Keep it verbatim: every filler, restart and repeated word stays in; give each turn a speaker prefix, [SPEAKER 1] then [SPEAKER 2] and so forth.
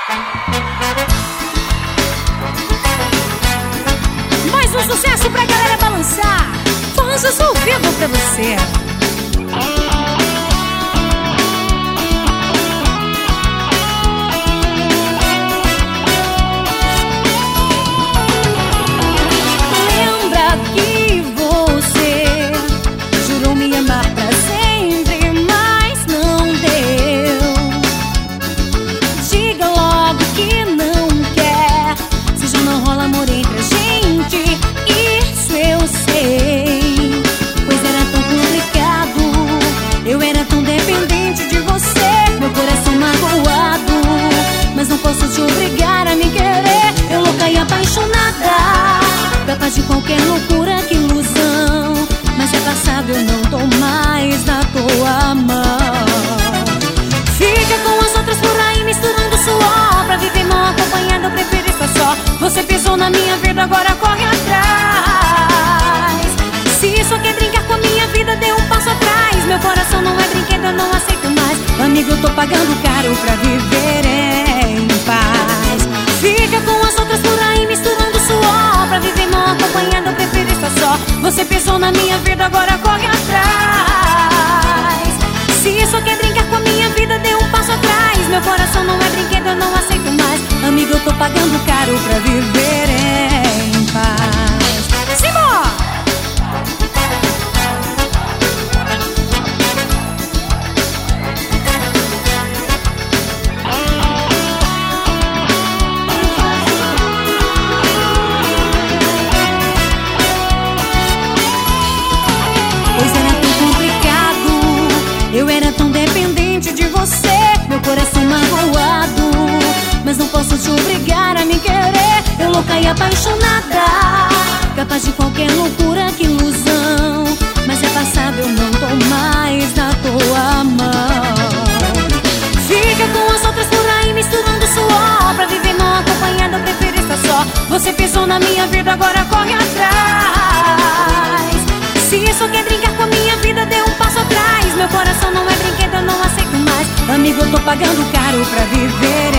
[SPEAKER 1] Mais um sucesso pra galera balançar. Forças ao vivo pra você.
[SPEAKER 2] Capaz de qualquer loucura, que ilusão. Mas é passado, eu não tô mais na tua mão.
[SPEAKER 1] Fica com as outras por aí misturando suor. Pra viver mal acompanhado, eu prefiro estar só. Você pisou na minha vida, agora corre atrás. Se só quer brincar com a minha vida, dê um passo atrás. Meu coração não é brinquedo, eu não aceito mais.
[SPEAKER 2] Amigo, eu tô pagando caro pra viver em paz.
[SPEAKER 1] Fica com as outras por aí misturando suor. Pra viver mal acompanhado, eu prefiro estar só. Você pensou na minha vida, agora corre atrás. Se só quer brincar com a minha vida, dê um passo atrás. Meu coração não é brinquedo, eu não aceito mais.
[SPEAKER 2] Amigo, eu tô pagando caro pra viver em paz.
[SPEAKER 1] Simbora!
[SPEAKER 2] Eu era tão dependente de você, meu coração magoado. Mas não posso te obrigar a me querer. Eu louca e apaixonada, capaz de qualquer loucura, que ilusão. Mas é passado, eu não tô mais na tua mão.
[SPEAKER 1] Fica com as outras por aí misturando suor. Pra viver mal acompanhado, eu prefiro estar só. Você pisou na minha vida, agora corre atrás. Se só quer brincar com a minha vida, dê um passo atrás. Meu coração não é brinquedo, eu não aceito mais.
[SPEAKER 2] Amigo, eu tô pagando caro pra viver